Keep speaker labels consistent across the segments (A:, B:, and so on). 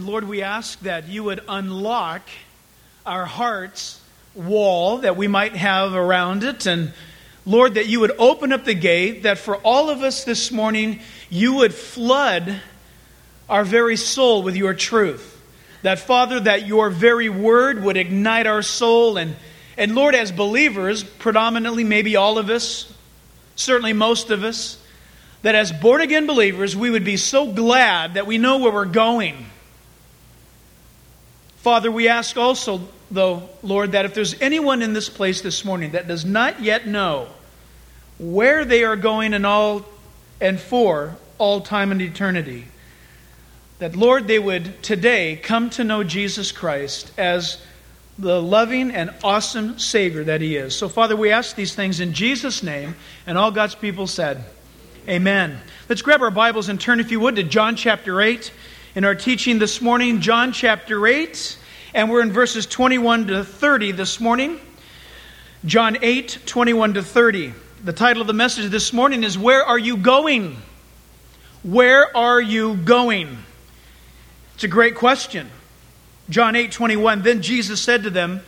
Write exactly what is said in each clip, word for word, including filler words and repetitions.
A: Lord, we ask that you would unlock our heart's wall that we might have around it. And Lord, that you would open up the gate, that for all of us this morning, you would flood our very soul with your truth. That, Father, that your very word would ignite our soul. And, and Lord, as believers, predominantly maybe all of us, certainly most of us, that as born-again believers, we would be so glad that we know where we're going. Father, we ask also, though, Lord, that if there's anyone in this place this morning that does not yet know where they are going and all and for all time and eternity, that, Lord, they would today come to know Jesus Christ as the loving and awesome Savior that He is. So, Father, we ask these things in Jesus' name, and all God's people said, Amen. Let's grab our Bibles and turn, if you would, to John chapter eight. In our teaching this morning, John chapter eight, and we're in verses twenty-one to thirty this morning. John eight, twenty-one to thirty. The title of the message this morning is, Where Are You Going? Where are you going? It's a great question. John eight, twenty-one, Then Jesus said to them,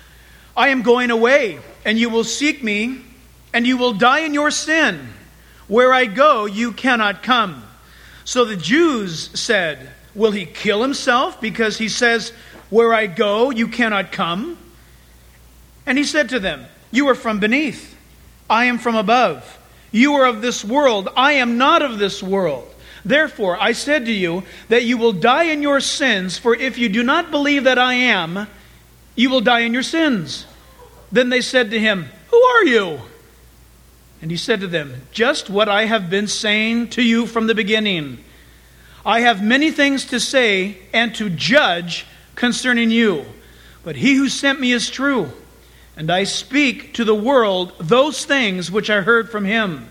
A: I am going away, and you will seek me, and you will die in your sin. Where I go, you cannot come. So the Jews said, Will he kill himself because he says, Where I go, you cannot come? And he said to them, You are from beneath, I am from above. You are of this world, I am not of this world. Therefore, I said to you that you will die in your sins, for if you do not believe that I am, you will die in your sins. Then they said to him, Who are you? And he said to them, Just what I have been saying to you from the beginning. I have many things to say and to judge concerning you, but he who sent me is true, and I speak to the world those things which I heard from him.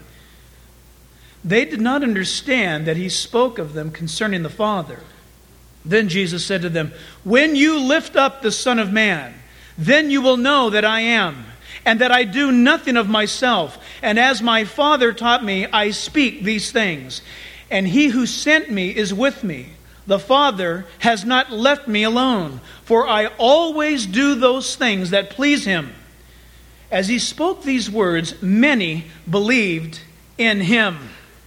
A: They did not understand that he spoke of them concerning the Father. Then Jesus said to them, When you lift up the Son of Man, then you will know that I am, and that I do nothing of myself, and as my Father taught me, I speak these things. And he who sent me is with me. The Father has not left me alone, for I always do those things that please him. As he spoke these words, many believed in him.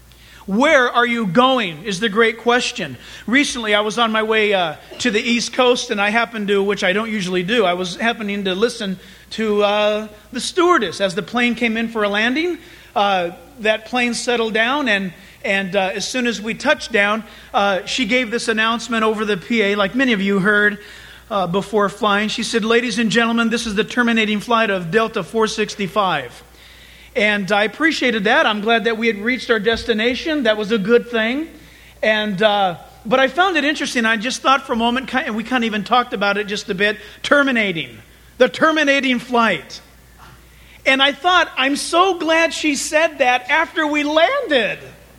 A: Where are you going is the great question. Recently, I was on my way uh, to the East Coast, and I happened to, which I don't usually do, I was happening to listen to uh, the stewardess as the plane came in for a landing. Uh, that plane settled down, and and uh, as soon as we touched down, uh, she gave this announcement over the P A, like many of you heard uh, before flying. She said, Ladies and gentlemen, this is the terminating flight of Delta four sixty-five. And I appreciated that. I'm glad that we had reached our destination. That was a good thing. And uh, but I found it interesting. I just thought for a moment, and we kind of even talked about it just a bit, terminating. The terminating flight. And I thought, I'm so glad she said that after we landed.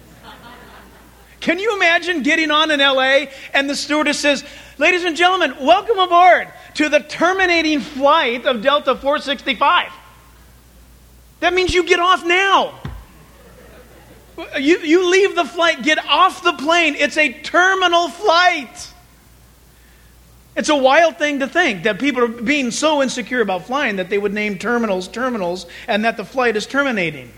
A: Can you imagine getting on in L A and the stewardess says, Ladies and gentlemen, welcome aboard to the terminating flight of Delta four sixty-five. That means you get off now. You, you leave the flight, get off the plane. It's a terminal flight. It's a wild thing to think that people are being so insecure about flying that they would name terminals terminals and that the flight is terminating.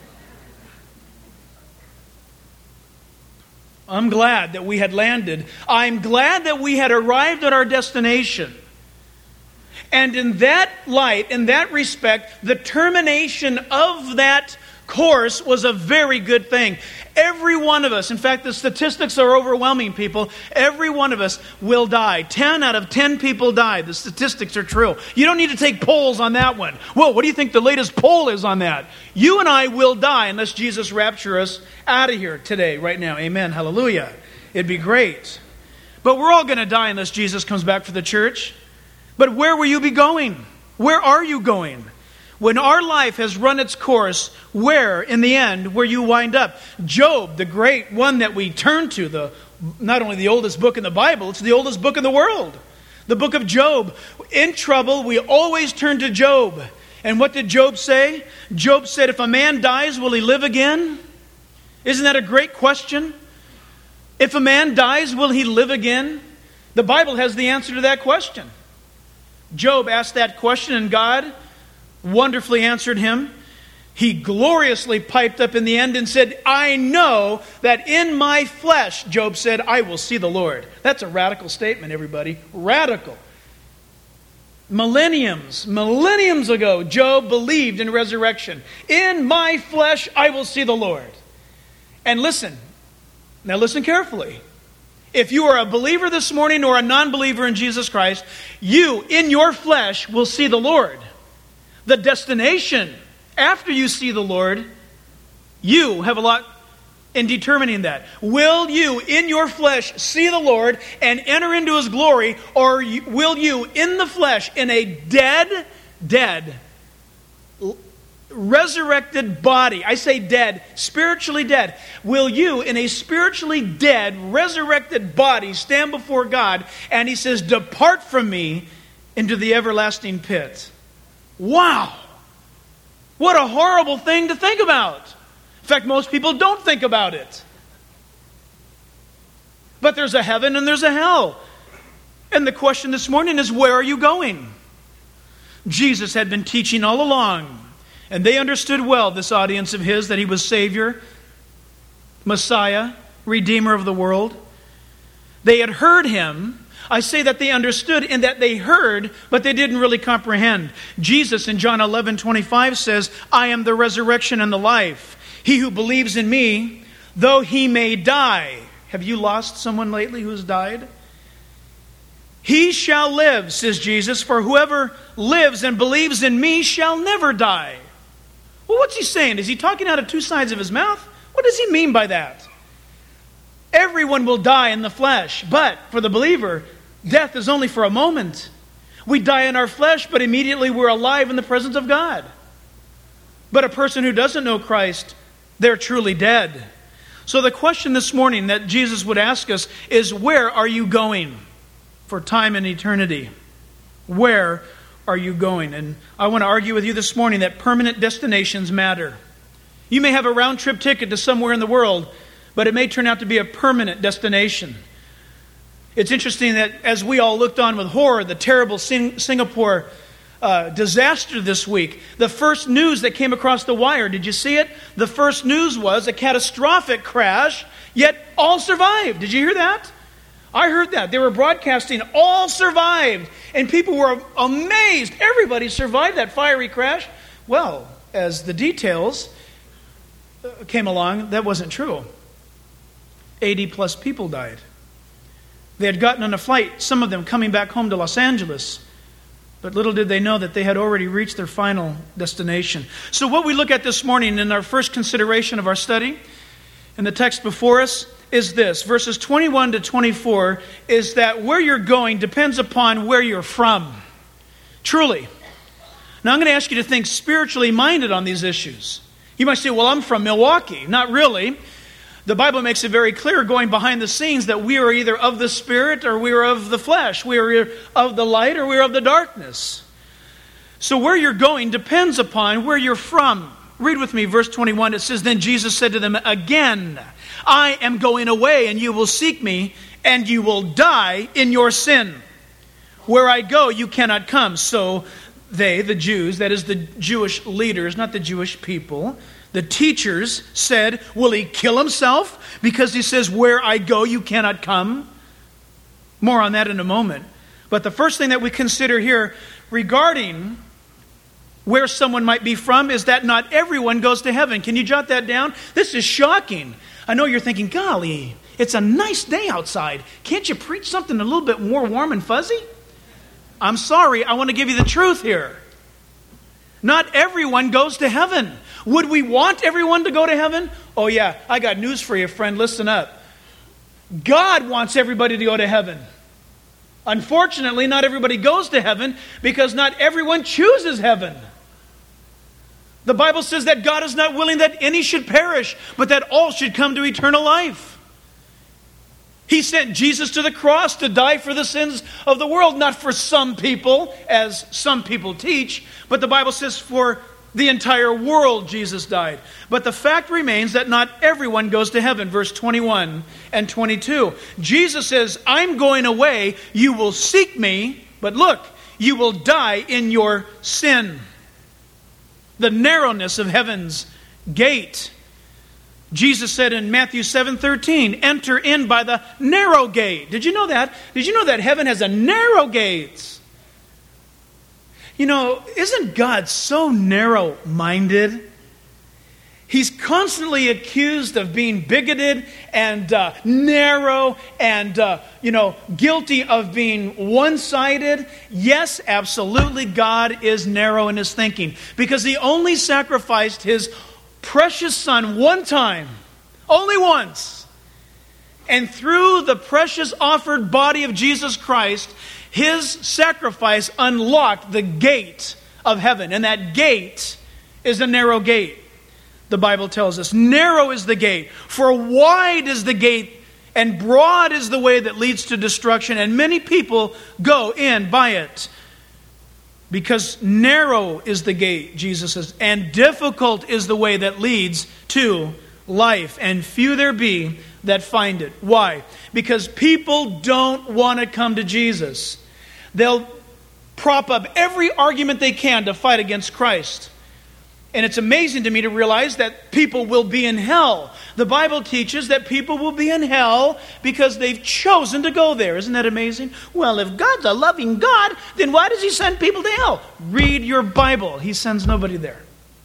A: I'm glad that we had landed. I'm glad that we had arrived at our destination. And in that light, in that respect, the termination of that course was a very good thing. Every one of us, in fact, the statistics are overwhelming, people. Every one of us will die. Ten out of ten people die. The statistics are true. You don't need to take polls on that one. Well, what do you think the latest poll is on that? You and I will die unless Jesus raptures us out of here today, right now. Amen. Hallelujah. It'd be great. But we're all going to die unless Jesus comes back for the church. But where will you be going? Where are you going? When our life has run its course, where, in the end, where you wind up? Job, the great one that we turn to, the not only the oldest book in the Bible, it's the oldest book in the world. The book of Job. In trouble, we always turn to Job. And what did Job say? Job said, if a man dies, will he live again? Isn't that a great question? If a man dies, will he live again? The Bible has the answer to that question. Job asked that question, and God wonderfully answered him. He gloriously piped up in the end and said, I know that in my flesh, Job said, I will see the Lord. That's a radical statement, everybody. Radical. Millenniums, millenniums ago, Job believed in resurrection. In my flesh, I will see the Lord. And listen, now listen carefully. If you are a believer this morning or a non-believer in Jesus Christ, you, in your flesh, will see the Lord. The destination, after you see the Lord, you have a lot in determining that. Will you, in your flesh, see the Lord and enter into His glory, or will you, in the flesh, in a dead, dead, resurrected body, I say dead, spiritually dead, will you, in a spiritually dead, resurrected body, stand before God, and He says, depart from me into the everlasting pit? Wow! What a horrible thing to think about. In fact, most people don't think about it. But there's a heaven and there's a hell. And the question this morning is, where are you going? Jesus had been teaching all along. And they understood well, this audience of His, that He was Savior, Messiah, Redeemer of the world. They had heard Him. I say that they understood in that they heard, but they didn't really comprehend. Jesus in John eleven twenty-five says, I am the resurrection and the life. He who believes in me, though he may die. Have you lost someone lately who's died? He shall live, says Jesus, for whoever lives and believes in me shall never die. Well, what's He saying? Is He talking out of two sides of His mouth? What does He mean by that? Everyone will die in the flesh, but for the believer, death is only for a moment. We die in our flesh, but immediately we're alive in the presence of God. But a person who doesn't know Christ, they're truly dead. So the question this morning that Jesus would ask us is, where are you going for time and eternity? Where are you going? And I want to argue with you this morning that permanent destinations matter. You may have a round-trip ticket to somewhere in the world, but it may turn out to be a permanent destination. It's interesting that as we all looked on with horror, the terrible Sing- Singapore uh, disaster this week, the first news that came across the wire, did you see it? The first news was a catastrophic crash, yet all survived. Did you hear that? I heard that. They were broadcasting, all survived. And people were amazed. Everybody survived that fiery crash. Well, as the details came along, that wasn't true. eighty plus people died. They had gotten on a flight, some of them coming back home to Los Angeles. But little did they know that they had already reached their final destination. So what we look at this morning in our first consideration of our study, in the text before us, is this. Verses twenty-one to twenty-four is that where you're going depends upon where you're from. Truly. Now I'm going to ask you to think spiritually minded on these issues. You might say, well, I'm from Milwaukee. Not really. The Bible makes it very clear, going behind the scenes, that we are either of the Spirit or we are of the flesh. We are of the light or we are of the darkness. So where you're going depends upon where you're from. Read with me verse twenty-one. It says, then Jesus said to them, again, I am going away, and you will seek me, and you will die in your sin. Where I go, you cannot come. So they, the Jews, that is the Jewish leaders, not the Jewish people, the teachers said, will He kill Himself because He says, where I go, you cannot come? More on that in a moment. But the first thing that we consider here regarding where someone might be from is that not everyone goes to heaven. Can you jot that down? This is shocking. I know you're thinking, golly, it's a nice day outside. Can't you preach something a little bit more warm and fuzzy? I'm sorry, I want to give you the truth here. Not everyone goes to heaven. Would we want everyone to go to heaven? Oh yeah, I got news for you, friend. Listen up. God wants everybody to go to heaven. Unfortunately, not everybody goes to heaven because not everyone chooses heaven. The Bible says that God is not willing that any should perish, but that all should come to eternal life. He sent Jesus to the cross to die for the sins of the world, not for some people, as some people teach, but the Bible says for the entire world, Jesus died. But the fact remains that not everyone goes to heaven. Verse twenty-one and twenty-two. Jesus says, I'm going away. You will seek me. But look, you will die in your sin. The narrowness of heaven's gate. Jesus said in Matthew seven thirteen, enter in by the narrow gate. Did you know that? Did you know that heaven has a narrow gate? You know, isn't God so narrow-minded? He's constantly accused of being bigoted and uh, narrow and, uh, you know, guilty of being one-sided. Yes, absolutely, God is narrow in His thinking because He only sacrificed His precious Son one time, only once. And through the precious offered body of Jesus Christ, His sacrifice unlocked the gate of heaven. And that gate is a narrow gate. The Bible tells us, narrow is the gate, for wide is the gate, and broad is the way that leads to destruction, and many people go in by it. Because narrow is the gate, Jesus says, and difficult is the way that leads to life, and few there be that find it. Why? Because people don't want to come to Jesus. They'll prop up every argument they can to fight against Christ. And it's amazing to me to realize that people will be in hell. The Bible teaches that people will be in hell because they've chosen to go there. Isn't that amazing? Well, if God's a loving God, then why does He send people to hell? Read your Bible. He sends nobody there.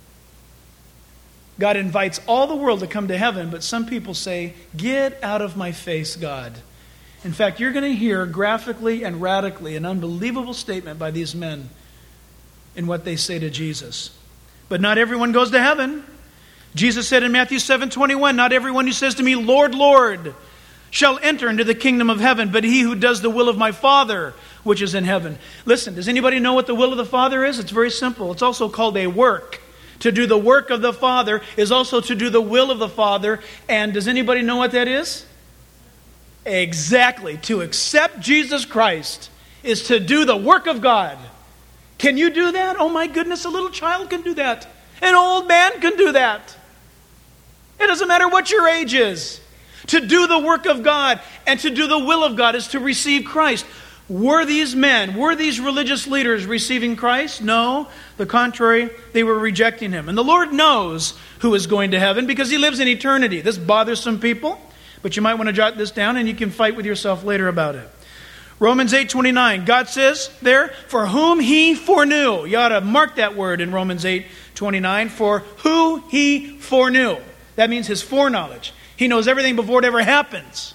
A: God invites all the world to come to heaven, but some people say, get out of my face, God. In fact, you're going to hear graphically and radically an unbelievable statement by these men in what they say to Jesus. But not everyone goes to heaven. Jesus said in Matthew seven twenty-one, not everyone who says to me, Lord, Lord, shall enter into the kingdom of heaven, but he who does the will of my Father, which is in heaven. Listen, does anybody know what the will of the Father is? It's very simple. It's also called a work. To do the work of the Father is also to do the will of the Father. And does anybody know what that is? Exactly. To accept Jesus Christ is to do the work of God. Can you do that? Oh my goodness, a little child can do that. An old man can do that. It doesn't matter what your age is. To do the work of God and to do the will of God is to receive Christ. Were these men, were these religious leaders receiving Christ? No. The contrary, they were rejecting Him. And the Lord knows who is going to heaven because He lives in eternity. This bothers some people, but you might want to jot this down and you can fight with yourself later about it. Romans eight twenty-nine, God says there, for whom He foreknew. You ought to mark that word in Romans eight twenty-nine, for who He foreknew. That means His foreknowledge. He knows everything before it ever happens.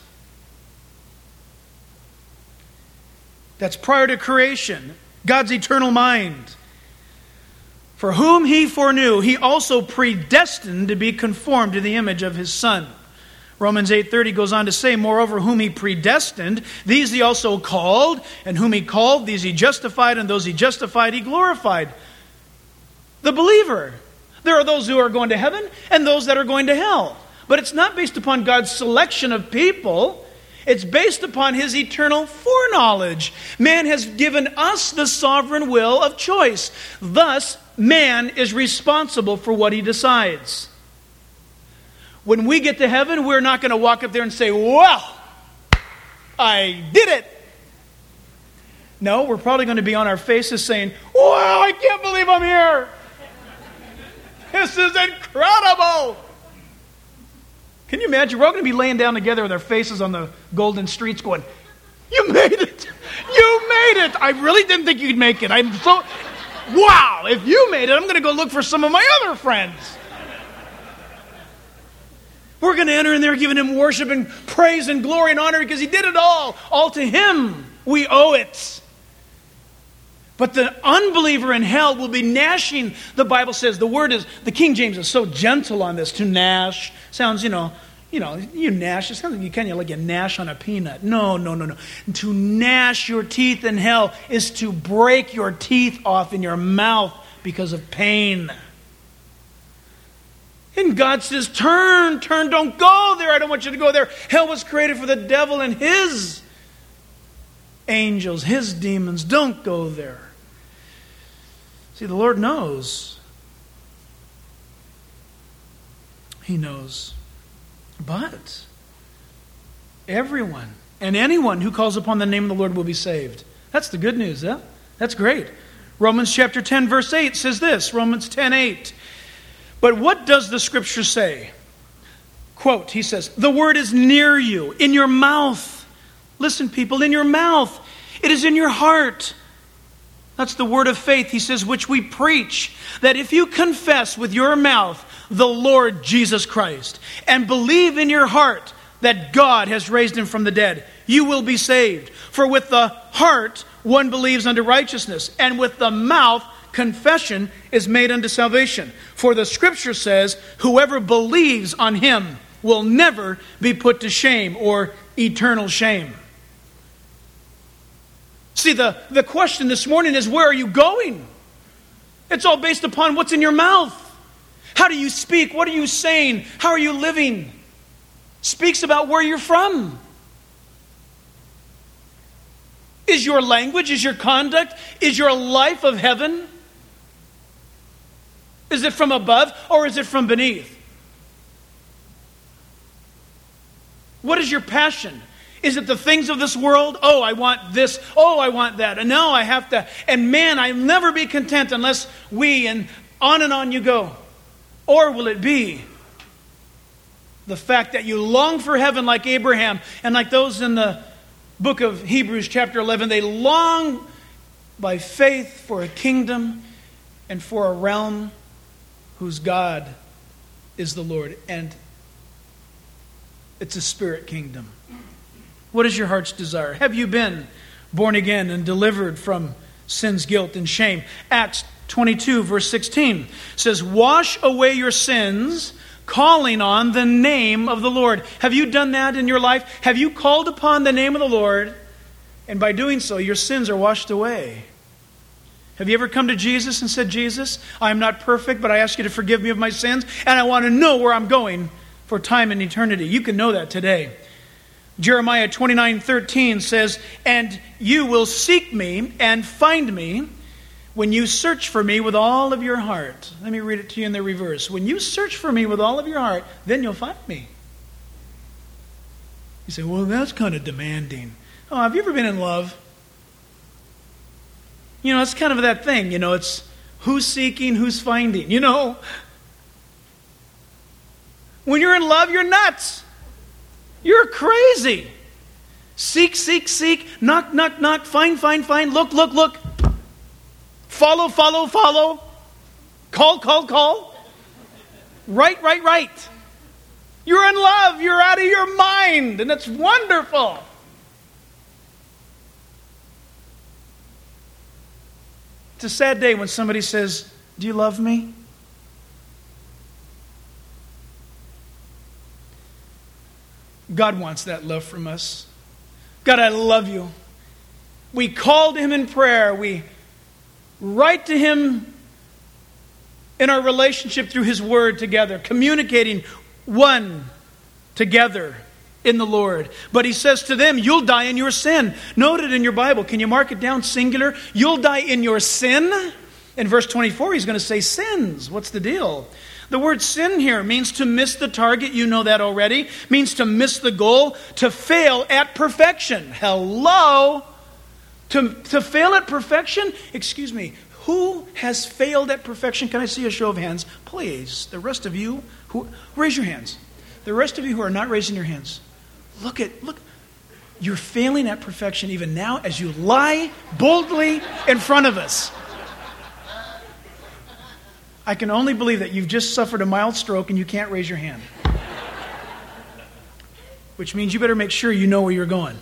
A: That's prior to creation. God's eternal mind. For whom He foreknew, He also predestined to be conformed to the image of His Son. Romans eight thirty goes on to say, moreover, whom He predestined, these He also called, and whom He called, these He justified, and those He justified, He glorified. The believer. There are those who are going to heaven, and those that are going to hell. But it's not based upon God's selection of people. It's based upon His eternal foreknowledge. Man has given us the sovereign will of choice. Thus, man is responsible for what he decides. When we get to heaven, we're not going to walk up there and say, well, I did it. No, we're probably going to be on our faces saying, wow, I can't believe I'm here. This is incredible. Can you imagine? We're all going to be laying down together with our faces on the golden streets going, you made it. You made it. I really didn't think you'd make it. I'm so, wow, if you made it, I'm going to go look for some of my other friends. We're going to enter in there giving Him worship and praise and glory and honor because He did it all. All to Him we owe it. But the unbeliever in hell will be gnashing, the Bible says. The word is, the King James is so gentle on this, to gnash. Sounds, you know, you know, you gnash. It sounds like you kind of like a gnash on a peanut. No, no, no, no. To gnash your teeth in hell is to break your teeth off in your mouth because of pain. And God says, turn, turn, don't go there. I don't want you to go there. Hell was created for the devil and his angels, his demons. Don't go there. See, the Lord knows He knows. But everyone and anyone who calls upon the name of the Lord will be saved. That's the good news, huh? That's great. Romans chapter ten, verse eight says this, Romans ten, eight. But what does the Scripture say? Quote, he says, the word is near you, in your mouth. Listen, people, in your mouth. It is in your heart. That's the word of faith, he says, which we preach, that if you confess with your mouth the Lord Jesus Christ and believe in your heart that God has raised him from the dead, you will be saved. For with the heart one believes unto righteousness, and with the mouth confession is made unto salvation. For the Scripture says, whoever believes on him will never be put to shame or eternal shame. See, the, the question this morning is, where are you going? It's all based upon what's in your mouth. How do you speak? What are you saying? How are you living? Speaks about where you're from. Is your language, is your conduct, is your life of heaven? Is it from above or is it from beneath? What is your passion? Is it the things of this world? Oh, I want this. Oh, I want that. And no, I have to. And man, I'll never be content unless we, and on and on you go. Or will it be the fact that you long for heaven like Abraham and like those in the book of Hebrews chapter eleven, they long by faith for a kingdom and for a realm whose God is the Lord. And it's a spirit kingdom. What is your heart's desire? Have you been born again and delivered from sin's guilt and shame? Acts twenty-two verse sixteen says, wash away your sins, calling on the name of the Lord. Have you done that in your life? Have you called upon the name of the Lord? And by doing so, your sins are washed away. Have you ever come to Jesus and said, Jesus, I'm not perfect, but I ask you to forgive me of my sins, and I want to know where I'm going for time and eternity. You can know that today. Jeremiah twenty-nine thirteen says, and you will seek me and find me when you search for me with all of your heart. Let me read it to you in the reverse. When you search for me with all of your heart, then you'll find me. You say, well, that's kind of demanding. Oh, have you ever been in love? You know, it's kind of that thing, you know, it's who's seeking, who's finding, you know. When you're in love, you're nuts. You're crazy. Seek, seek, seek, knock, knock, knock, find, find, find, look, look, look. Follow, follow, follow. Call, call, call. Right, right, right. You're in love. You're out of your mind. And it's wonderful. It's a sad day when somebody says, do you love me? God wants that love from us. God, I love you. We call to him in prayer. We write to him in our relationship through his word together, communicating one together in the Lord. But he says to them, you'll die in your sin. Note it in your Bible. Can you mark it down singular? You'll die in your sin. In verse twenty-four, he's going to say sins. What's the deal? The word sin here means to miss the target. You know that already. Means to miss the goal, to fail at perfection. Hello? To, to fail at perfection? Excuse me. Who has failed at perfection? Can I see a show of hands? Please. The rest of you, who raise your hands. The rest of you who are not raising your hands. Look at, look. You're failing at perfection even now as you lie boldly in front of us. I can only believe that you've just suffered a mild stroke and you can't raise your hand. Which means you better make sure you know where you're going.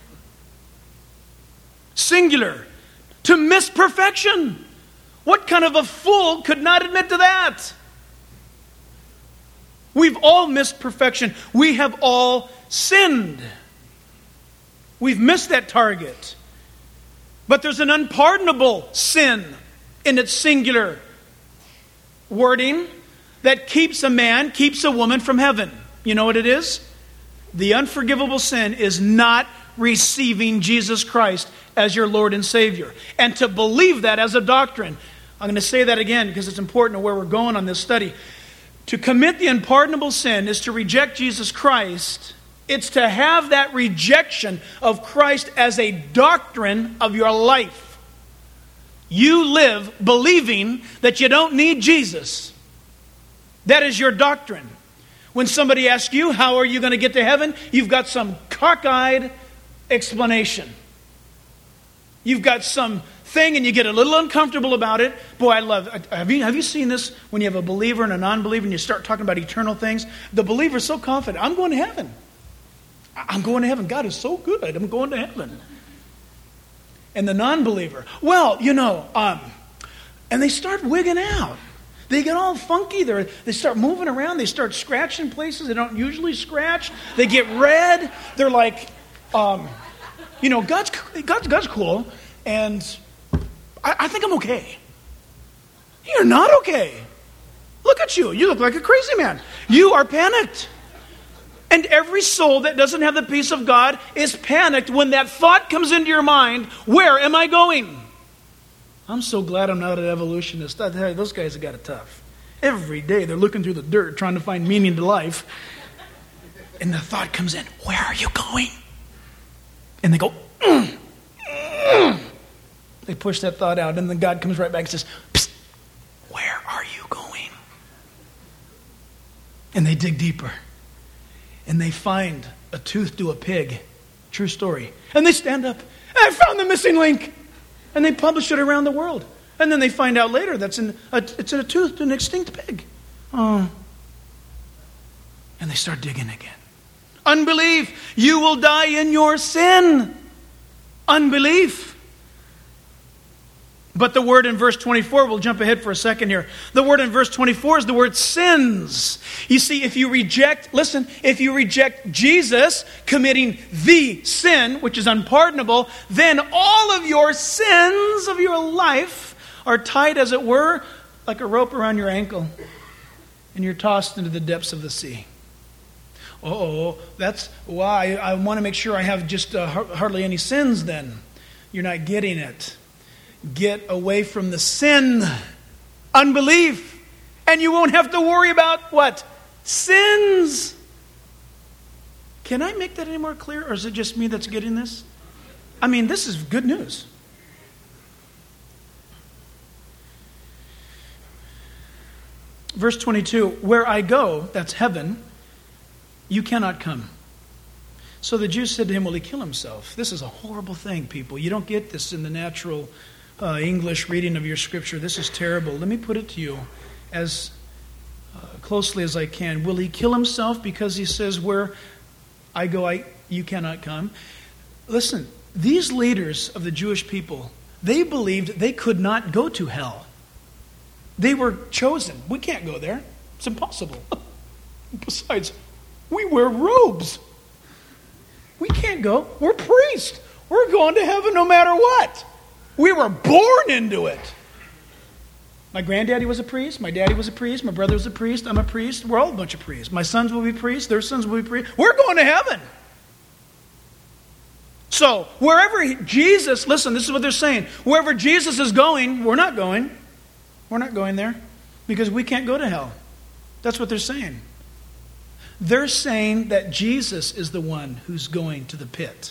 A: Singular. To miss perfection. What kind of a fool could not admit to that? We've all missed perfection. We have all sinned. We've missed that target. But there's an unpardonable sin in its singular wording that keeps a man, keeps a woman from heaven. You know what it is? The unforgivable sin is not receiving Jesus Christ as your Lord and Savior. And to believe that as a doctrine, I'm going to say that again because it's important to where we're going on this study. To commit the unpardonable sin is to reject Jesus Christ. It's to have that rejection of Christ as a doctrine of your life. You live believing that you don't need Jesus. That is your doctrine. When somebody asks you, how are you going to get to heaven? You've got some cockeyed explanation. You've got some thing and you get a little uncomfortable about it. Boy, I love it. Have you, have you seen this when you have a believer and a non-believer and you start talking about eternal things? The believer is so confident. I'm going to heaven. I'm going to heaven. God is so good. I'm going to heaven. And the non-believer, well, you know, um, and they start wigging out. They get all funky. They they start moving around. They start scratching places they don't usually scratch. They get red. They're like, um, you know, God's God's God's cool, and I, I think I'm okay. You're not okay. Look at you. You look like a crazy man. You are panicked. And every soul that doesn't have the peace of God is panicked when that thought comes into your mind, where am I going? I'm so glad I'm not an evolutionist. I tell you, those guys have got it tough. Every day they're looking through the dirt trying to find meaning to life. And the thought comes in, where are you going? And they go, mm, mm. They push that thought out, and then God comes right back and says, psst, where are you going? And they dig deeper. And they find a tooth to a pig. True story. And they stand up. I found the missing link. And they publish it around the world. And then they find out later that's in a, it's in a tooth to an extinct pig. Oh. And they start digging again. Unbelief. You will die in your sin. Unbelief. But the word in verse twenty-four, we'll jump ahead for a second here. The word in verse twenty-four is the word sins. You see, if you reject, listen, if you reject Jesus committing the sin, which is unpardonable, then all of your sins of your life are tied, as it were, like a rope around your ankle. And you're tossed into the depths of the sea. Oh, that's why I, I want to make sure I have just uh, hardly any sins then. You're not getting it. Get away from the sin, unbelief, and you won't have to worry about what? Sins. Can I make that any more clear, or is it just me that's getting this? I mean, this is good news. Verse twenty-two, where I go, that's heaven, you cannot come. So the Jews said to him, will he kill himself? This is a horrible thing, people. You don't get this in the natural Uh, English reading of your scripture. This is terrible. Let me put it to you as uh, closely as I can. Will he kill himself because he says, where I go, I you cannot come? Listen, these leaders of the Jewish people, they believed they could not go to hell. They were chosen. We can't go there. It's impossible. Besides, we wear robes. We can't go. We're priests. We're going to heaven no matter what. We were born into it. My granddaddy was a priest. My daddy was a priest. My brother was a priest. I'm a priest. We're all a bunch of priests. My sons will be priests. Their sons will be priests. We're going to heaven. So, wherever he, Jesus, listen, this is what they're saying. Wherever Jesus is going, we're not going. We're not going there because we can't go to hell. That's what they're saying. They're saying that Jesus is the one who's going to the pit.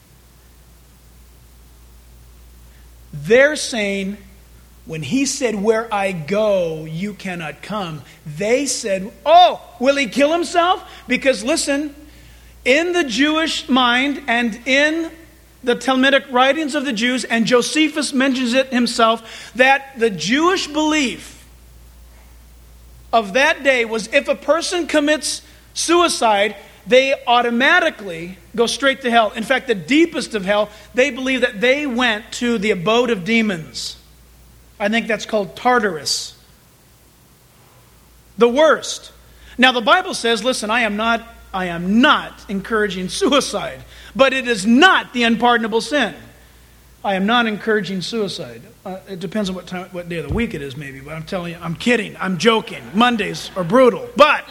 A: They're saying, when he said, where I go, you cannot come, they said, oh, will he kill himself? Because listen, in the Jewish mind and in the Talmudic writings of the Jews, and Josephus mentions it himself, that the Jewish belief of that day was if a person commits suicide, they automatically go straight to hell. In fact, the deepest of hell, they believe that they went to the abode of demons. I think that's called Tartarus. The worst. Now the Bible says, listen, I am not, I am not encouraging suicide, but it is not the unpardonable sin. I am not encouraging suicide. Uh, it depends on what time, what day of the week it is, maybe. But I'm telling you, I'm kidding. I'm joking. Mondays are brutal, but.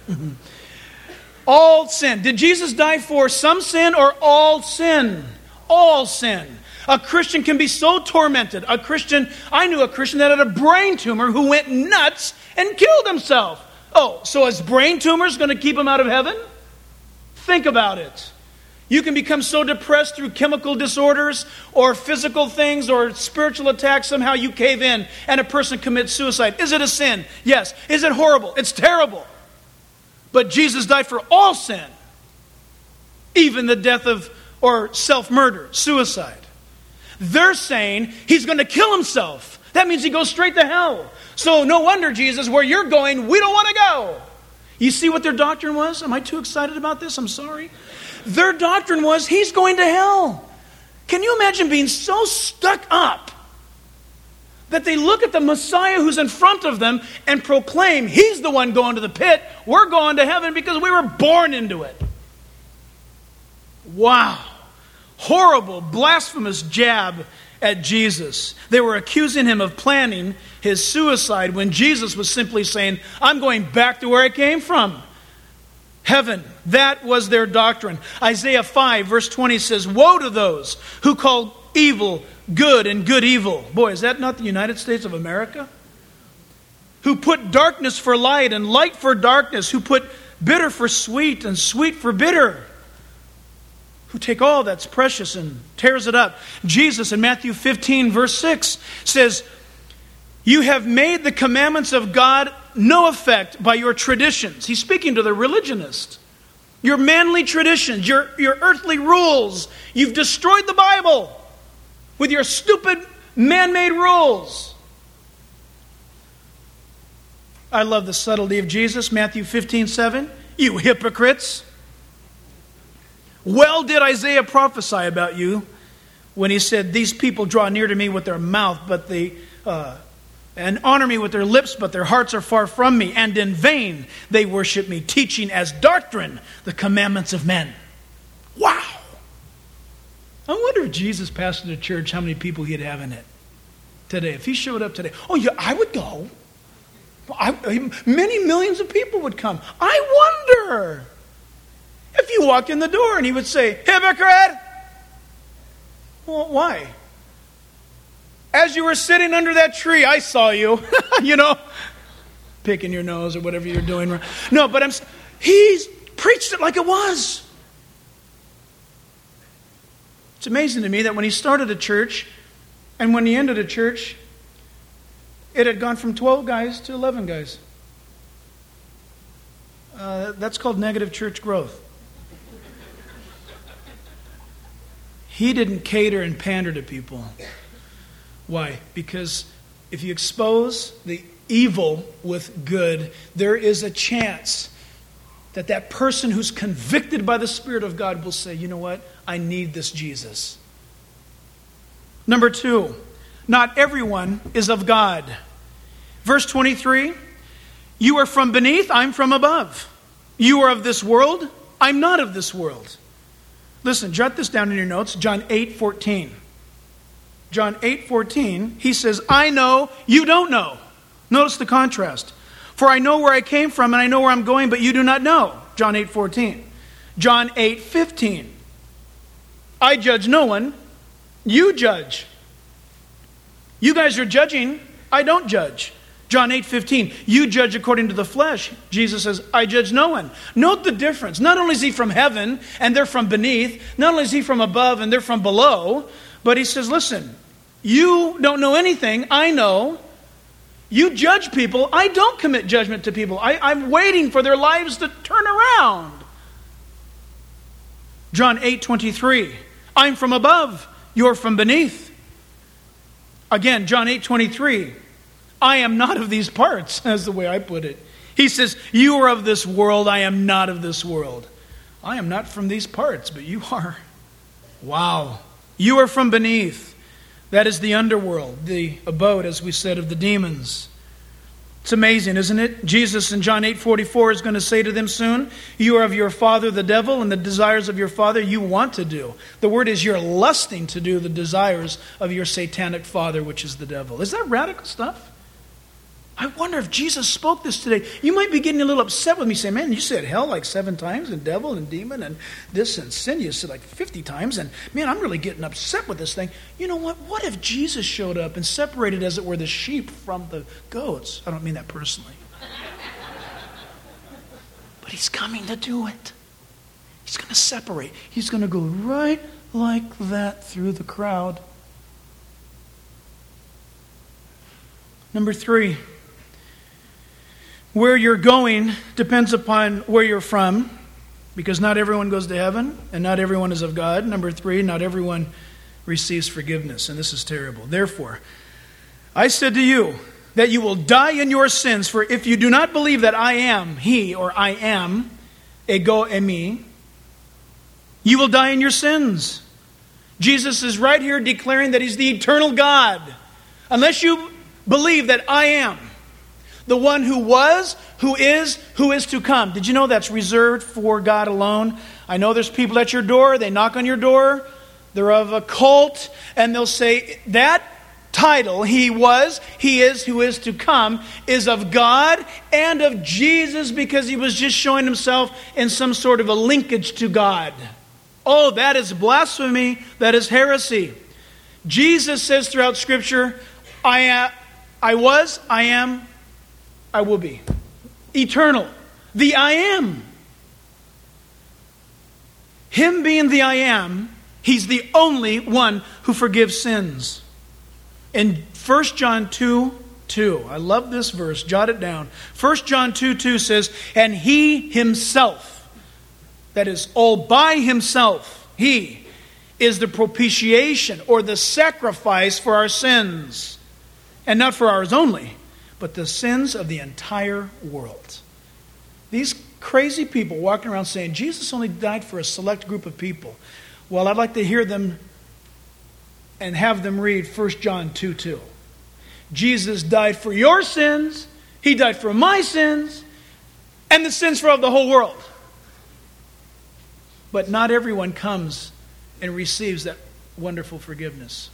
A: All sin. Did Jesus die for some sin or all sin? all sin. A Christian can be so tormented. A Christian, I knew a Christian that had a brain tumor who went nuts and killed himself. Oh, so is brain tumors going to keep him out of heaven? Think about it. You can become so depressed through chemical disorders or physical things or spiritual attacks, somehow you cave in and a person commits suicide. Is it a sin? Yes. Is it horrible? It's terrible. But Jesus died for all sin. Even the death of, or self-murder, suicide. They're saying he's going to kill himself. That means he goes straight to hell. So no wonder, Jesus, where you're going, we don't want to go. You see what their doctrine was? Am I too excited about this? I'm sorry. Their doctrine was he's going to hell. Can you imagine being so stuck up that they look at the Messiah who's in front of them and proclaim he's the one going to the pit. We're going to heaven because we were born into it. Wow. Horrible, blasphemous jab at Jesus. They were accusing him of planning his suicide when Jesus was simply saying, I'm going back to where I came from. Heaven. That was their doctrine. Isaiah five verse twenty says, woe to those who call evil good and good evil. Boy, is that not the United States of America? Who put darkness for light and light for darkness. Who put bitter for sweet and sweet for bitter. Who take all that's precious and tears it up. Jesus in Matthew fifteen verse six says, you have made the commandments of God no effect by your traditions. He's speaking to the religionists. Your manly traditions, your, your earthly rules. You've destroyed the Bible with your stupid man-made rules. I love the subtlety of Jesus. Matthew fifteen seven. You hypocrites. Well did Isaiah prophesy about you when he said, these people draw near to me with their mouth, but they uh, and honor me with their lips, but their hearts are far from me. And in vain they worship me, teaching as doctrine the commandments of men. Wow. I wonder if Jesus pastored a church, how many people he'd have in it today. If he showed up today, oh yeah, I would go. I, many millions of people would come. I wonder if you walked in the door and he would say, hypocrite! Well, why? As you were sitting under that tree, I saw you. You know, picking your nose or whatever you're doing. No, but I'm. He's preached it like it was. It's amazing to me that when he started a church and when he ended a church, it had gone from twelve guys to eleven guys. Uh, that's called negative church growth. He didn't cater and pander to people. Why? Because if you expose the evil with good, there is a chance that that person who's convicted by the Spirit of God will say, you know what? I need this Jesus. Number two, not everyone is of God. Verse twenty-three, you are from beneath, I'm from above. You are of this world, I'm not of this world. Listen, jot this down in your notes, John eight fourteen. John eight fourteen, he says, I know, you don't know. Notice the contrast. For I know where I came from and I know where I'm going, but you do not know. John eight fourteen. John eight fifteen. I judge no one, you judge. You guys are judging, I don't judge. John eight fifteen, you judge according to the flesh. Jesus says, I judge no one. Note the difference. Not only is he from heaven and they're from beneath, not only is he from above and they're from below, but he says, listen, you don't know anything, I know. You judge people, I don't commit judgment to people. I, I'm waiting for their lives to turn around. John eight twenty-three, I'm from above, you're from beneath. Again, John eight twenty-three, I am not of these parts, that's the way I put it. He says, you are of this world, I am not of this world. I am not from these parts, but you are. Wow. You are from beneath. That is the underworld, the abode, as we said, of the demons. It's amazing, isn't it? Jesus in John eight forty-four is going to say to them soon, you are of your father the devil, and the desires of your father you want to do. The word is you're lusting to do the desires of your satanic father, which is the devil. Is that radical stuff? I wonder if Jesus spoke this today. You might be getting a little upset with me, saying, man, you said hell like seven times, and devil and demon and this and sin you said like fifty times, and man, I'm really getting upset with this thing. You know what? What if Jesus showed up and separated, as it were, the sheep from the goats? I don't mean that personally. But he's coming to do it. He's going to separate. He's going to go right like that through the crowd. Number three. Where you're going depends upon where you're from, because not everyone goes to heaven, and not everyone is of God. Number three, not everyone receives forgiveness, and this is terrible. Therefore, I said to you that you will die in your sins, for if you do not believe that I am He, or I am, ego eimi, you will die in your sins. Jesus is right here declaring that He's the eternal God. Unless you believe that I am the one who was, who is, who is to come. Did you know that's reserved for God alone? I know there's people at your door, they knock on your door, they're of a cult, and they'll say, that title, He was, He is, who is to come, is of God and of Jesus, because He was just showing Himself in some sort of a linkage to God. Oh, that is blasphemy, that is heresy. Jesus says throughout Scripture, I am, I was, I am, I will be. Eternal. The I am. Him being the I am, He's the only one who forgives sins. In First John two two, I love this verse, jot it down. First John two two says, and He Himself, that is all by Himself, He is the propitiation or the sacrifice for our sins. And not for ours only, but the sins of the entire world. These crazy people walking around saying, Jesus only died for a select group of people. Well, I'd like to hear them and have them read First John two two. Jesus died for your sins, He died for my sins, and the sins for of the whole world. But not everyone comes and receives that wonderful forgiveness.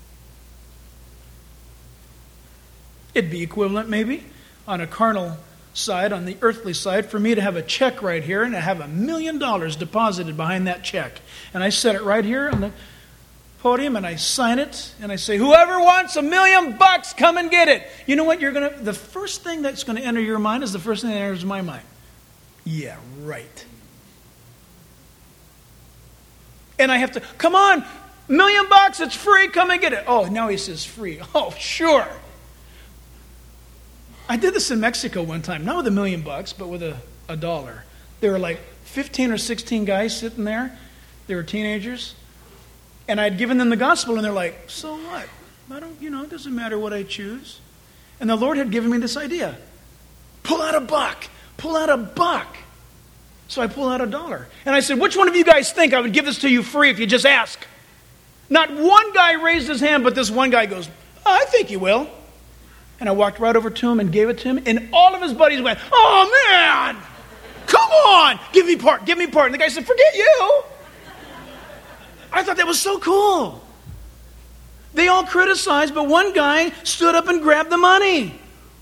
A: It'd be equivalent, maybe, on a carnal side, on the earthly side, for me to have a check right here and to have a million dollars deposited behind that check. And I set it right here on the podium and I sign it and I say, whoever wants a million bucks, come and get it. You know what you're going to, the first thing that's going to enter your mind is the first thing that enters my mind. Yeah, right. And I have to, come on, million bucks, it's free, come and get it. Oh, now he says free. Oh, sure. I did this in Mexico one time, not with a million bucks, but with a, a dollar. There were like fifteen or sixteen guys sitting there. They were teenagers. And I'd given them the gospel, and they're like, so what? I don't, you know, it doesn't matter what I choose. And the Lord had given me this idea. Pull out a buck. Pull out a buck. So I pull out a dollar. And I said, which one of you guys think I would give this to you free if you just ask? Not one guy raised his hand, but this one guy goes, oh, I think you will. And I walked right over to him and gave it to him. And all of his buddies went, oh, man, come on, give me part, give me part. And the guy said, forget you. I thought that was so cool. They all criticized, but one guy stood up and grabbed the money.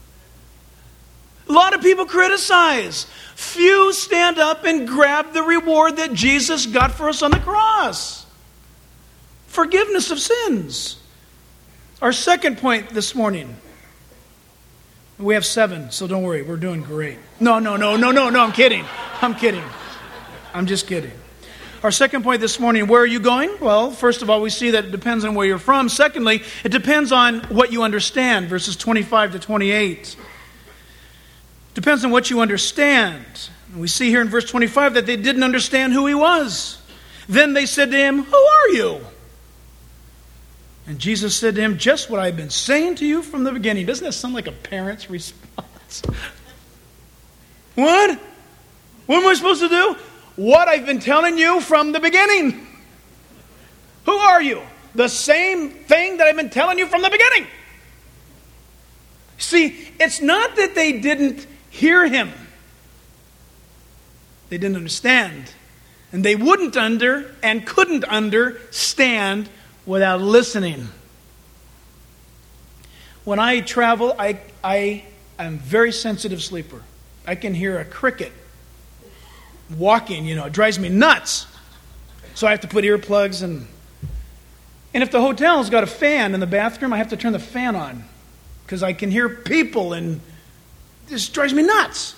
A: A lot of people criticize. Few stand up and grab the reward that Jesus got for us on the cross. Forgiveness of sins. Our second point this morning. We have seven, so don't worry, we're doing great. No, no, no, no, no, no, I'm kidding. I'm kidding. I'm just kidding. Our second point this morning, where are you going? Well, first of all, we see that it depends on where you're from. Secondly, it depends on what you understand, verses twenty-five to twenty-eight. Depends on what you understand. And we see here in verse twenty-five that they didn't understand who he was. Then they said to him, who are you? And Jesus said to him, just what I've been saying to you from the beginning. Doesn't that sound like a parent's response? What? What am I supposed to do? What I've been telling you from the beginning. Who are you? The same thing that I've been telling you from the beginning. See, it's not that they didn't hear him. They didn't understand. And they wouldn't under and couldn't understand without listening. When I travel, I, I I'm a very sensitive sleeper. I can hear a cricket walking, you know, it drives me nuts. So I have to put earplugs in. And if the hotel's got a fan in the bathroom, I have to turn the fan on because I can hear people and this drives me nuts.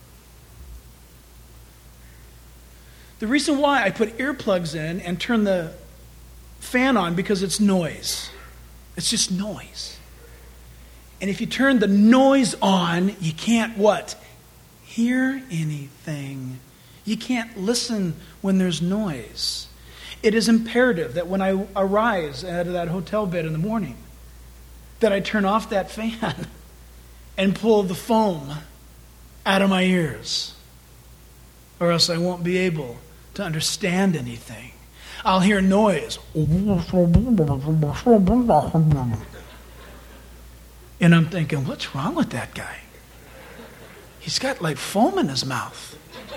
A: The reason why I put earplugs in and turn the fan on because it's noise. It's just noise. And if you turn the noise on, you can't what? Hear anything. You can't listen when there's noise. It is imperative that when I arise out of that hotel bed in the morning, that I turn off that fan and pull the foam out of my ears, or else I won't be able to understand anything. I'll hear noise. And I'm thinking, what's wrong with that guy? He's got like foam in his mouth.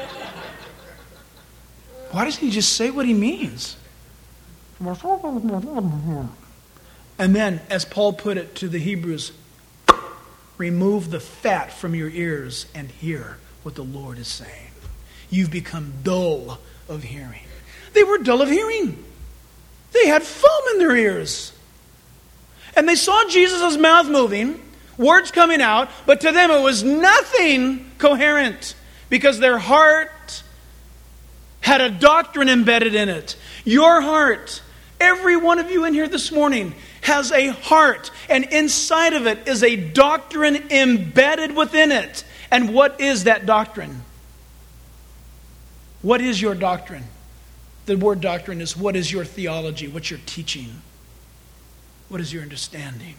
A: Why doesn't he just say what he means? And then, as Paul put it to the Hebrews, remove the fat from your ears and hear what the Lord is saying. You've become dull of hearing. They were dull of hearing. They had foam in their ears. And they saw Jesus' mouth moving, words coming out, but to them it was nothing coherent because their heart had a doctrine embedded in it. Your heart, every one of you in here this morning, has a heart, and inside of it is a doctrine embedded within it. And what is that doctrine? What is your doctrine? The word doctrine is what is your theology, what's your teaching, what is your understanding?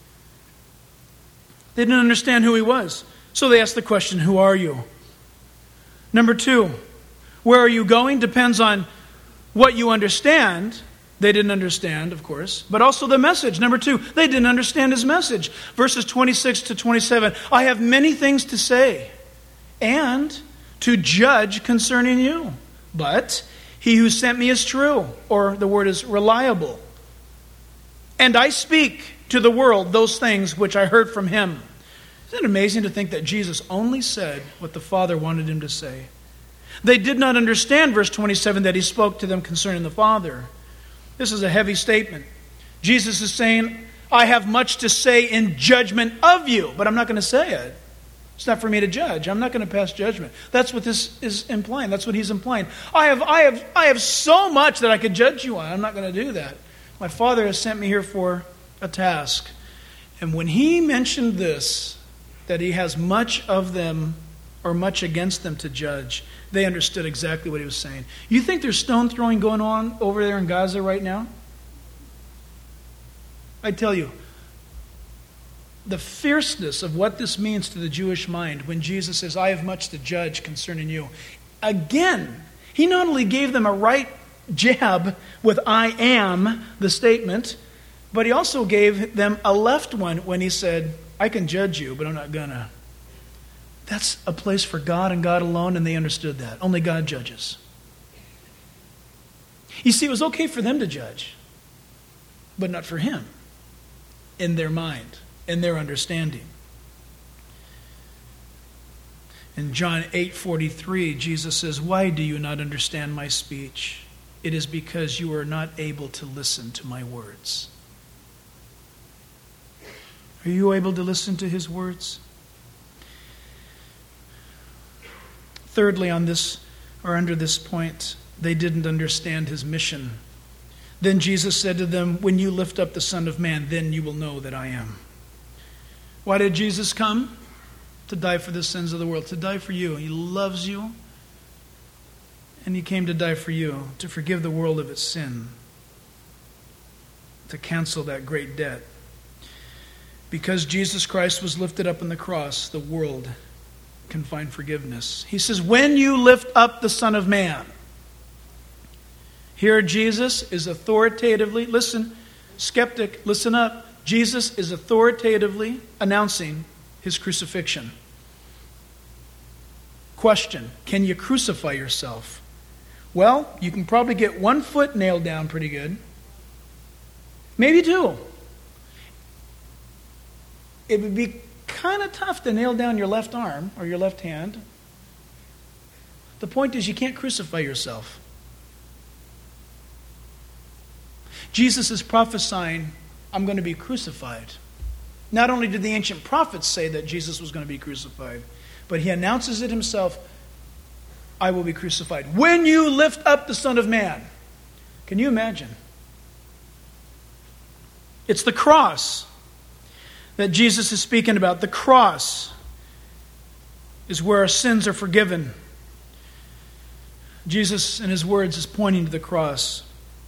A: They didn't understand who he was, so they asked the question, who are you? Number two, where are you going depends on what you understand. They didn't understand, of course, but also the message. Number two, they didn't understand his message. Verses twenty-six to twenty-seven, I have many things to say and to judge concerning you, but he who sent me is true, or the word is reliable. And I speak to the world those things which I heard from him. Isn't it amazing to think that Jesus only said what the Father wanted him to say? They did not understand, verse twenty-seven, that he spoke to them concerning the Father. This is a heavy statement. Jesus is saying, I have much to say in judgment of you, but I'm not going to say it. It's not for me to judge. I'm not going to pass judgment. That's what this is implying. That's what he's implying. I have, I have, I have so much that I could judge you on. I'm not going to do that. My Father has sent me here for a task. And when he mentioned this, that he has much of them or much against them to judge, they understood exactly what he was saying. You think there's stone throwing going on over there in Gaza right now? I tell you, the fierceness of what this means to the Jewish mind when Jesus says, I have much to judge concerning you. Again, he not only gave them a right jab with I am, the statement, but he also gave them a left one when he said, I can judge you, but I'm not gonna. That's a place for God and God alone, and they understood that. Only God judges. You see, it was okay for them to judge, but not for him, in their mind, in their understanding. In John eight forty-three, Jesus says, why do you not understand my speech? It is because you are not able to listen to my words. Are you able to listen to his words? Thirdly, on this, or under this point, they didn't understand his mission. Then Jesus said to them, when you lift up the Son of Man, then you will know that I am. Why did Jesus come? To die for the sins of the world, to die for you. He loves you, and he came to die for you, to forgive the world of its sin, to cancel that great debt. Because Jesus Christ was lifted up on the cross, the world can find forgiveness. He says, when you lift up the Son of Man. Here Jesus is authoritatively, listen, skeptic, listen up. Jesus is authoritatively announcing his crucifixion. Question, can you crucify yourself? Well, you can probably get one foot nailed down pretty good. Maybe two. It would be kind of tough to nail down your left arm or your left hand. The point is, you can't crucify yourself. Jesus is prophesying, I'm going to be crucified. Not only did the ancient prophets say that Jesus was going to be crucified, but he announces it himself, I will be crucified. When you lift up the Son of Man. Can you imagine? It's the cross that Jesus is speaking about. The cross is where our sins are forgiven. Jesus, in his words, is pointing to the cross.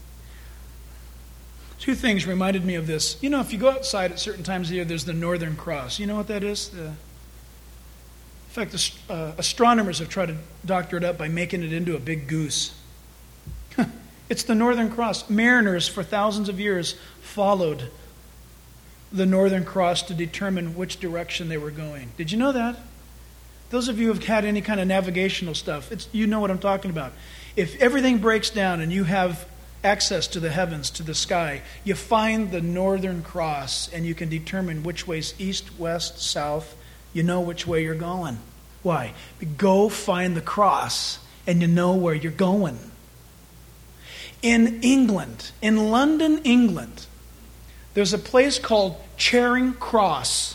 A: Two things reminded me of this. You know, if you go outside at certain times of the year, there's the Northern Cross. You know what that is? The, in fact, the, uh, astronomers have tried to doctor it up by making it into a big goose. It's the Northern Cross. Mariners for thousands of years followed the Northern Cross to determine which direction they were going. Did you know that? Those of you who have had any kind of navigational stuff, it's, you know what I'm talking about. If everything breaks down and you have access to the heavens, to the sky, you find the Northern Cross and you can determine which way's east, west, south. You know which way you're going. Why? Go find the cross and you know where you're going. In England, in London, England, there's a place called Charing Cross.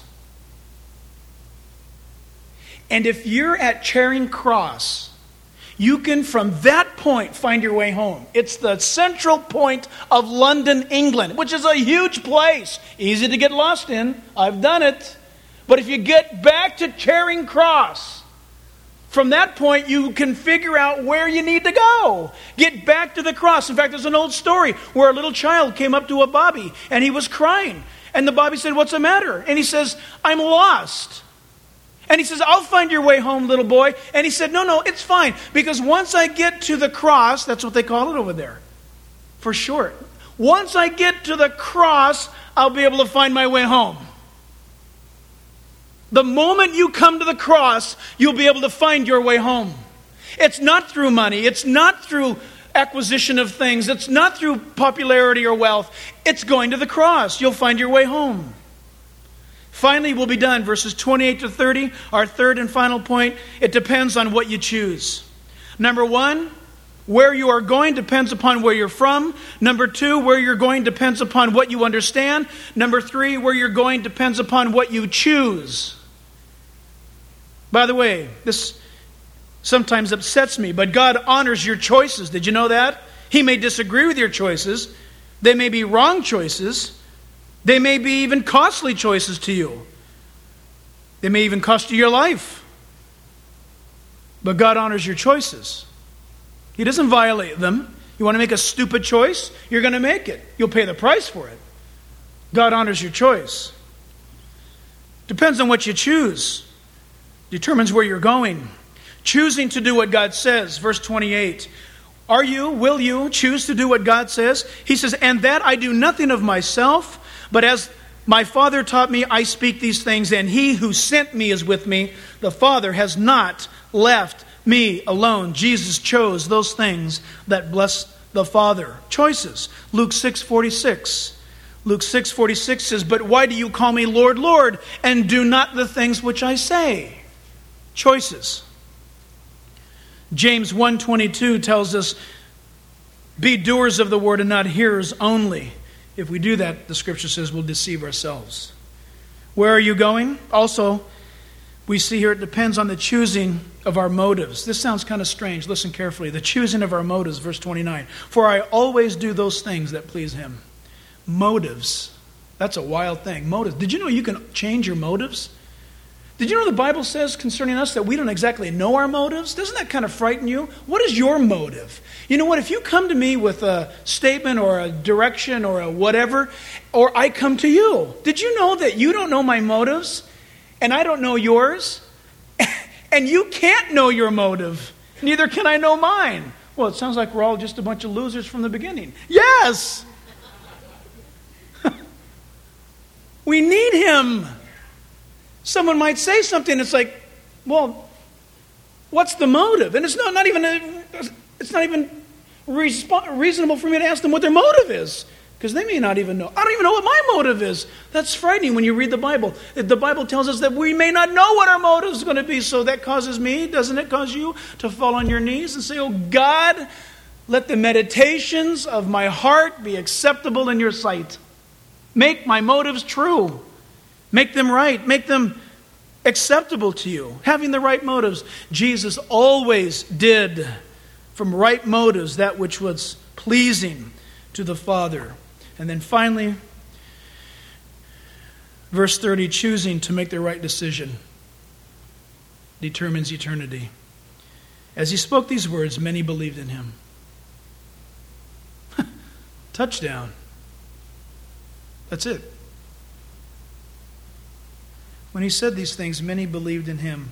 A: And if you're at Charing Cross, you can from that point find your way home. It's the central point of London, England, which is a huge place. Easy to get lost in. I've done it. But if you get back to Charing Cross, from that point you can figure out where you need to go. Get back to the cross. In fact, there's an old story where a little child came up to a bobby and he was crying. And the bobby said, what's the matter? And he says, I'm lost. And he says, I'll find your way home, little boy. And he said, no, no, it's fine. Because once I get to the cross, that's what they call it over there, for short. Once I get to the cross, I'll be able to find my way home. The moment you come to the cross, you'll be able to find your way home. It's not through money. It's not through acquisition of things. It's not through popularity or wealth. It's going to the cross. You'll find your way home. Finally, we'll be done. Verses twenty-eight to thirty, our third and final point. It depends on what you choose. Number one, where you are going depends upon where you're from. Number two, where you're going depends upon what you understand. Number three, where you're going depends upon what you choose. By the way, this sometimes upsets me, but God honors your choices. Did you know that? He may disagree with your choices. They may be wrong choices. They may be even costly choices to you. They may even cost you your life. But God honors your choices. He doesn't violate them. You want to make a stupid choice? You're going to make it. You'll pay the price for it. God honors your choice. Depends on what you choose. Determines where you're going. Choosing to do what God says. Verse twenty-eight. Are you, will you choose to do what God says? He says, and that I do nothing of myself, but as my Father taught me, I speak these things, and he who sent me is with me. The Father has not left me alone. Jesus chose those things that bless the Father. Choices. Luke six forty-six. Luke six forty-six says, but why do you call me Lord, Lord, and do not the things which I say? Choices. James one twenty-two tells us, be doers of the word and not hearers only. If we do that, the scripture says, we'll deceive ourselves. Where are you going? Also, we see here it depends on the choosing of our motives. This sounds kind of strange. Listen carefully. The choosing of our motives, verse twenty-nine. For I always do those things that please him. Motives. That's a wild thing. Motives. Did you know you can change your motives? Did you know the Bible says concerning us that we don't exactly know our motives? Doesn't that kind of frighten you? What is your motive? You know what? If you come to me with a statement or a direction or a whatever, or I come to you, did you know that you don't know my motives and I don't know yours? And you can't know your motive. Neither can I know mine. Well, it sounds like we're all just a bunch of losers from the beginning. Yes! We need him. Someone might say something, it's like, well, what's the motive? And it's not, not even a, it's not even resp- reasonable for me to ask them what their motive is. Because they may not even know. I don't even know what my motive is. That's frightening when you read the Bible. The Bible tells us that we may not know what our motive is going to be. So that causes me, doesn't it cause you to fall on your knees and say, oh God, let the meditations of my heart be acceptable in your sight. Make my motives true. Make them right. Make them acceptable to you. Having the right motives. Jesus always did from right motives that which was pleasing to the Father. And then finally, verse thirty, choosing to make the right decision determines eternity. As he spoke these words, many believed in him. Touchdown. That's it. When he said these things, many believed in him.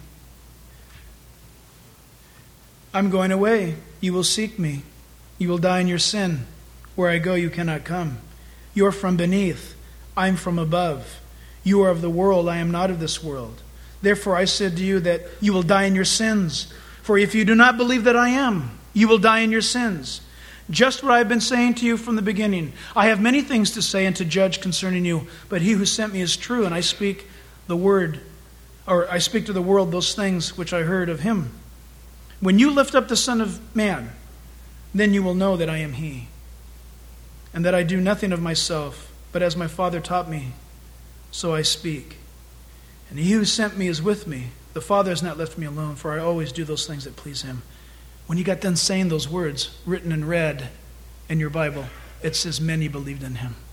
A: I'm going away. You will seek me. You will die in your sin. Where I go, you cannot come. You are from beneath. I am from above. You are of the world. I am not of this world. Therefore I said to you that you will die in your sins. For if you do not believe that I am, you will die in your sins. Just what I have been saying to you from the beginning. I have many things to say and to judge concerning you, but he who sent me is true, and I speak the word, or I speak to the world those things which I heard of him. When you lift up the Son of Man, then you will know that I am he, and that I do nothing of myself, but as my Father taught me, so I speak. And he who sent me is with me. The Father has not left me alone, for I always do those things that please him. When you got done saying those words, written and read in your Bible, it says many believed in him.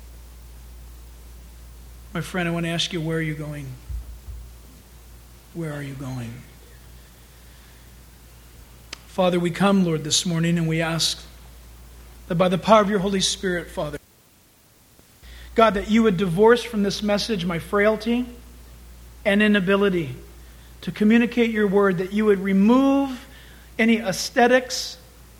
A: My friend, I want to ask you, where are you going? Where are you going? Father, we come, Lord, this morning, and we ask that by the power of your Holy Spirit, Father, God, that you would divorce from this message my frailty and inability to communicate your word, that you would remove any aesthetics,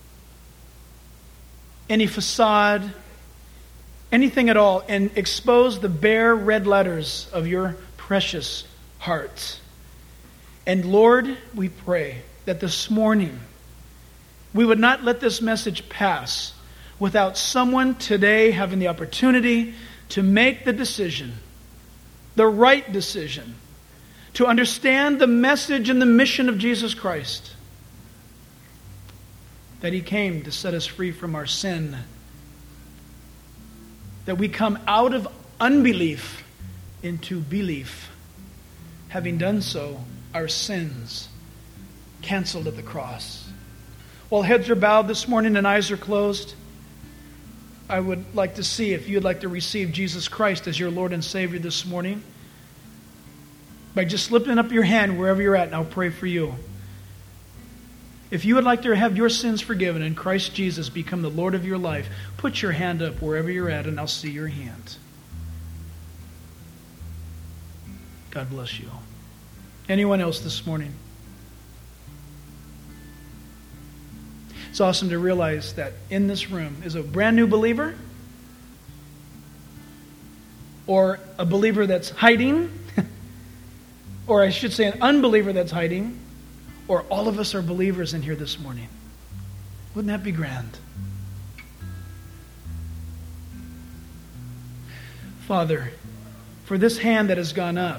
A: any facade, anything at all, and expose the bare red letters of your precious heart. And Lord, we pray that this morning we would not let this message pass without someone today having the opportunity to make the decision, the right decision, to understand the message and the mission of Jesus Christ, that he came to set us free from our sin, that we come out of unbelief into belief. Having done so, our sins canceled at the cross. While heads are bowed this morning and eyes are closed, I would like to see if you'd like to receive Jesus Christ as your Lord and Savior this morning, by just slipping up your hand wherever you're at, and I'll pray for you. If you would like to have your sins forgiven and Christ Jesus become the Lord of your life, put your hand up wherever you're at and I'll see your hand. God bless you. Anyone else this morning? It's awesome to realize that in this room is a brand new believer, or a believer that's hiding, or I should say an unbeliever that's hiding, or all of us are believers in here this morning. Wouldn't that be grand? Father, for this hand that has gone up,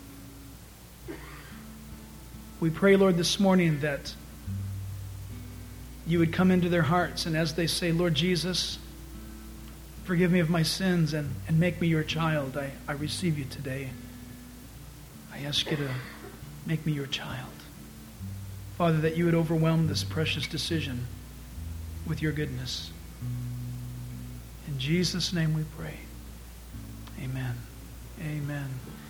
A: we pray, Lord, this morning that you would come into their hearts, and as they say, Lord Jesus, forgive me of my sins and, and make me your child, I, I receive you today. I ask you to make me your child. Father, that you would overwhelm this precious decision with your goodness. In Jesus' name we pray. Amen. Amen.